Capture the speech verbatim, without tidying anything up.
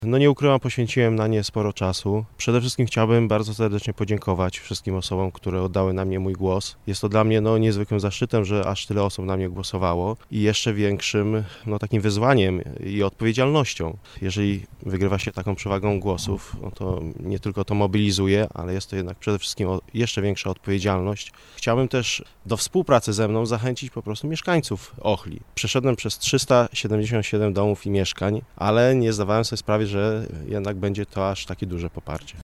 No nie ukrywam, poświęciłem na nie sporo czasu. Przede wszystkim chciałbym bardzo serdecznie podziękować wszystkim osobom, które oddały na mnie mój głos. Jest to dla mnie no, niezwykłym zaszczytem, że aż tyle osób na mnie głosowało i jeszcze większym no, takim wyzwaniem i odpowiedzialnością. Jeżeli wygrywa się taką przewagą głosów, no to nie tylko to mobilizuje, ale jest to jednak przede wszystkim jeszcze większa odpowiedzialność. Chciałbym też do współpracy ze mną zachęcić po prostu mieszkańców Ochli. Przeszedłem przez trzysta siedemdziesiąt siedem domów i mieszkań, ale nie zdawałem sobie sprawy, że jednak będzie to aż takie duże poparcie.